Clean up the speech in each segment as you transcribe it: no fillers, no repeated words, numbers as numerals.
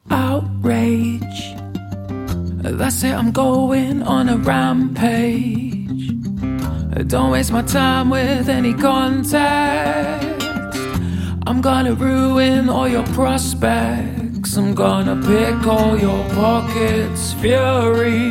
outrage. That's it, I'm going on a rampage. Don't waste my time with any context. I'm gonna ruin all your prospects. I'm gonna pick all your pockets. Fury.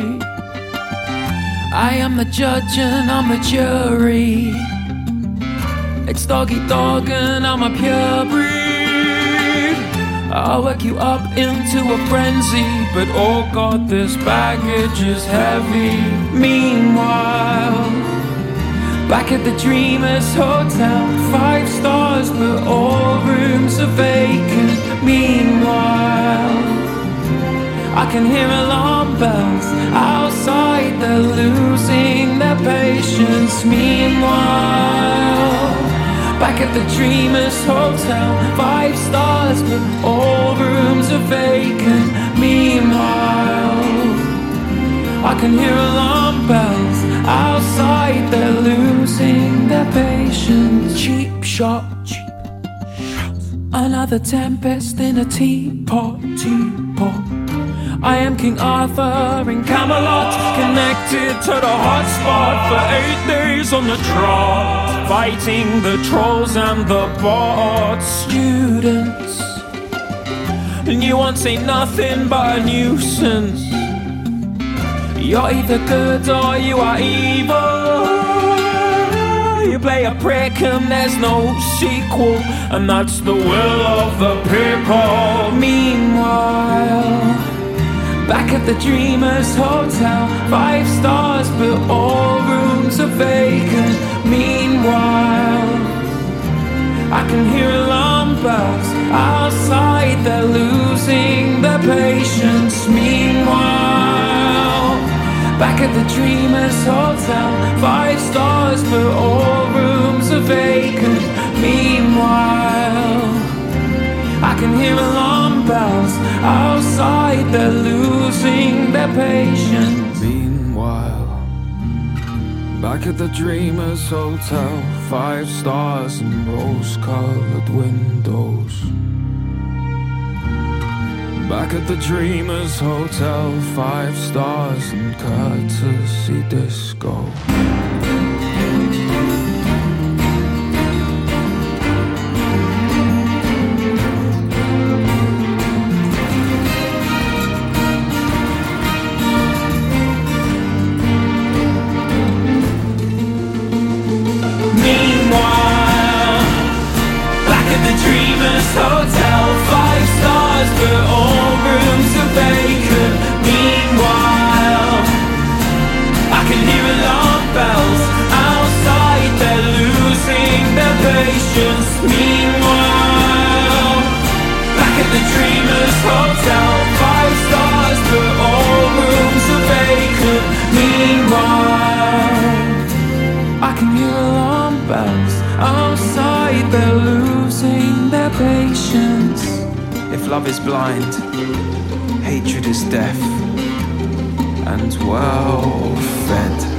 I am the judge and I'm the jury. It's dog eat dog and I'm a pure breed. I'll work you up into a frenzy, but oh god, this baggage is heavy. Meanwhile, back at the Dreamers Hotel, 5 stars but all rooms are vacant. Meanwhile, I can hear alarm bells outside, they're losing their patience. Meanwhile, back at the Dreamers Hotel, 5 stars but all rooms are vacant. Meanwhile, I can hear alarm bells outside, they're losing their patience. Cheap shot, another tempest in a teapot, teapot. I am King Arthur in Camelot, connected to the hotspot for 8 days on the trot, fighting the trolls and the bots. Students, and you won't say nothing but a nuisance. You're either good or you are evil. You play a prick and there's no sequel, and that's the will of the people. Meanwhile, back at the Dreamers Hotel, 5 stars but all rooms are vacant. Meanwhile, I can hear alarm bells outside, they're losing their patience. Meanwhile, back at the Dreamers Hotel, 5 stars but all rooms are vacant. Meanwhile, I can hear alarm bells outside, they're losing their patience. Meanwhile, back at the Dreamers Hotel, 5 stars and rose-colored windows. Back at the Dreamers Hotel, 5 stars and courtesy disco. Meanwhile, back at the Dreamers Hotel, 5 stars but all rooms are vacant. Meanwhile, I can hear alarm bells outside, they're losing their patience. Meanwhile, back at the Dreamers Hotel, 5 stars but all rooms are vacant. Meanwhile, I can hear alarm bells outside, they're losing their patience. If love is blind, hatred is deaf and well fed.